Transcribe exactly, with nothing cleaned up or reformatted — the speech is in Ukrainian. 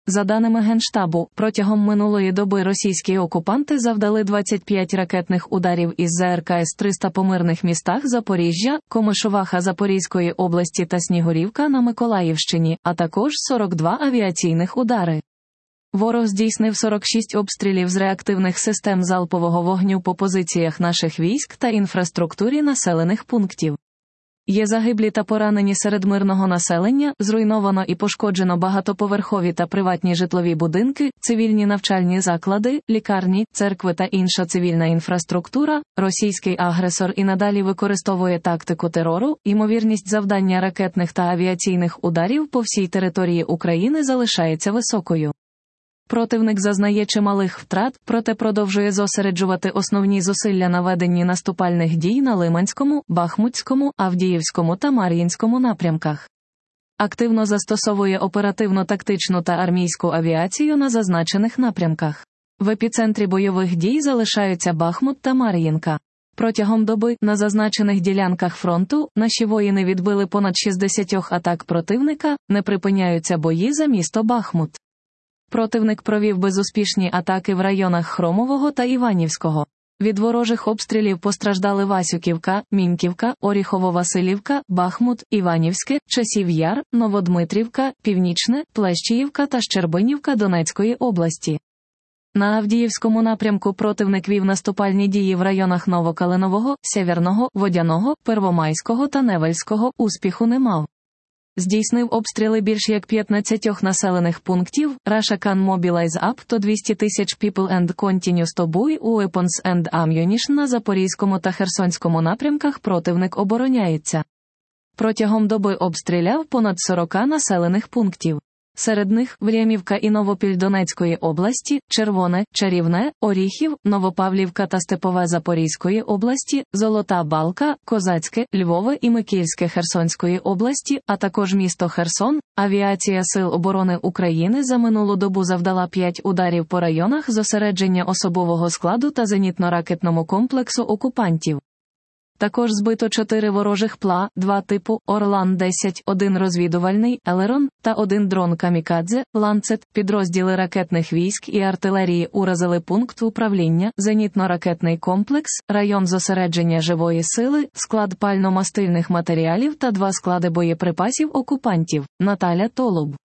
За даними Генштабу, протягом минулої доби російські окупанти завдали двадцять п'ять ракетних ударів із зе ер ка ес триста по мирних містах Запоріжжя, Комишуваха Запорізької області та Снігурівка на Миколаївщині, а також сорок два авіаційних удари. Ворог здійснив сорок шість обстрілів з реактивних систем залпового вогню по позиціях наших військ та інфраструктурі населених пунктів. Є загиблі та поранені серед мирного населення, зруйновано і пошкоджено багатоповерхові та приватні житлові будинки, цивільні навчальні заклади, лікарні, церкви та інша цивільна інфраструктура. Російський агресор і надалі використовує тактику терору, ймовірність завдання ракетних та авіаційних ударів по всій території України залишається високою. Противник зазнає чималих втрат, проте продовжує зосереджувати основні зусилля на веденні наступальних дій на Лиманському, Бахмутському, Авдіївському та Мар'їнському напрямках. Активно застосовує оперативно-тактичну та армійську авіацію на зазначених напрямках. В епіцентрі бойових дій залишаються Бахмут та Мар'їнка. Протягом доби на зазначених ділянках фронту наші воїни відбили понад шістдесят атак противника, не припиняються бої за місто Бахмут. Противник провів безуспішні атаки в районах Хромового та Іванівського. Від ворожих обстрілів постраждали Васюківка, Міньківка, Оріхово-Василівка, Бахмут, Іванівське, Часів Яр, Новодмитрівка, Північне, Плещіївка та Щербинівка Донецької області. На Авдіївському напрямку противник вів наступальні дії в районах Новокалинового, Сєвєрного, Водяного, Первомайського та Невельського, успіху не мав. Здійснив обстріли більш як п'ятнадцяти населених пунктів. Russia can mobilize up to двісті тисяч people and continues to buy weapons and ammunition. На Запорізькому та Херсонському напрямках противник обороняється. Протягом доби обстріляв понад сорок населених пунктів. Серед них Времівка і Новопіль Донецької області, Червоне, Чарівне, Оріхів, Новопавлівка та Степове Запорізької області, Золота Балка, Козацьке, Львове і Микільське Херсонської області, а також місто Херсон. Авіація Сил оборони України за минулу добу завдала п'ять ударів по районах зосередження особового складу та зенітно-ракетному комплексу окупантів. Також збито чотири ворожих ПЛА, два типу Орлан десять, один розвідувальний, Елерон, та один дрон Камікадзе, Ланцет. Підрозділи ракетних військ і артилерії уразили пункт управління, зенітно-ракетний комплекс, район зосередження живої сили, склад пально-мастильних матеріалів та два склади боєприпасів окупантів. Наталя Толуб.